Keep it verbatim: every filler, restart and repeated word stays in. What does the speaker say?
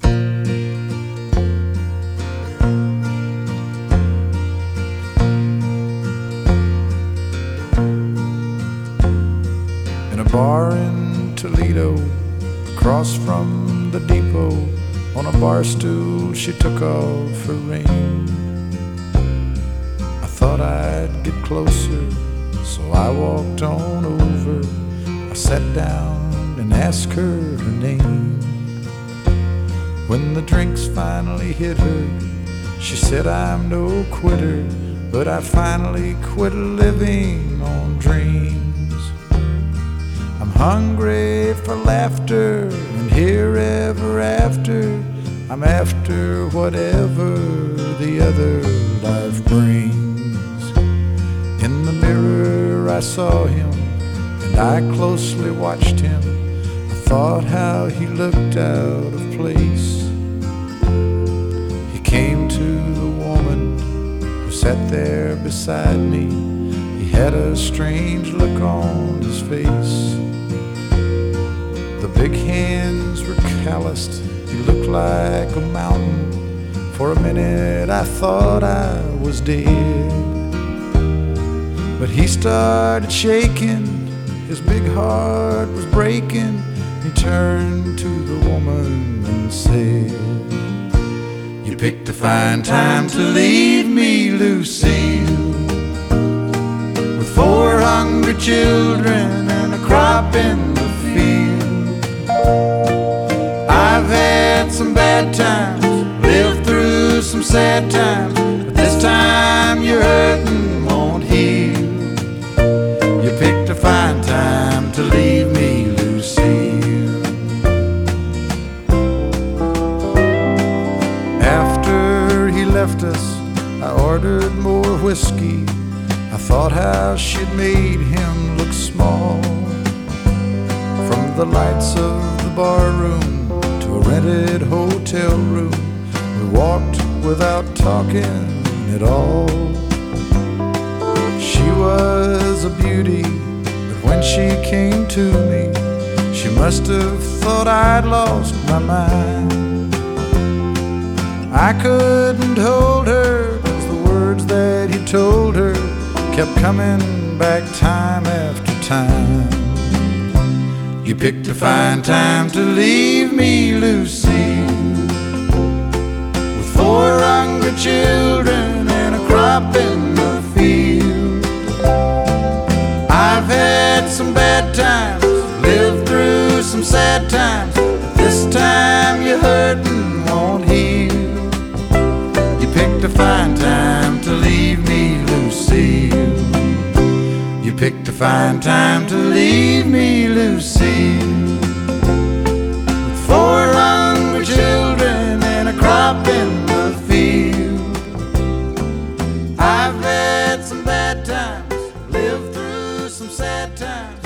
In a bar in Toledo, across from the depot, on a bar stool she took off her ring. I thought I'd get closer, so I walked on over. I sat down and asked her her name. When the drinks finally hit her, she said, I'm no quitter, but I finally quit living on dreams. I'm hungry for laughter, and here ever after, I'm after whatever the other life brings. In the mirror I saw him, and I closely watched him. I thought how he looked out of place. He came to the woman who sat there beside me. He had a strange look on his face. The big hands were calloused, he looked like a mountain. For a minute I thought I was dead. But he started shaking, his big heart was breaking. He turned to the woman and said, You picked a fine time to leave me, Lucille, with four hungry children and a crop in the field. I've had some bad times, lived through some sad times, but this time your hurting won't heal. You picked a fine time to leave me, Lucille. After he left us, I ordered more whiskey. I thought how she'd made him look small. From the lights of the bar room to a rented hotel room, we walked without talking at all. She was a beauty, but when she came to me, she must have thought I'd lost my mind. I couldn't hold her, 'cause the words that he told her kept coming back time after time. You picked a fine time to leave me, Lucille, with four hungry children and a crop in the field. I've had some bad times, lived through some sad times, but this time your hurting won't heal. You picked a fine time to leave me, Lucille. You picked a fine time to leave me, Lucille, with four hungry children and a crop in the field. I've had some bad times, lived through some sad times,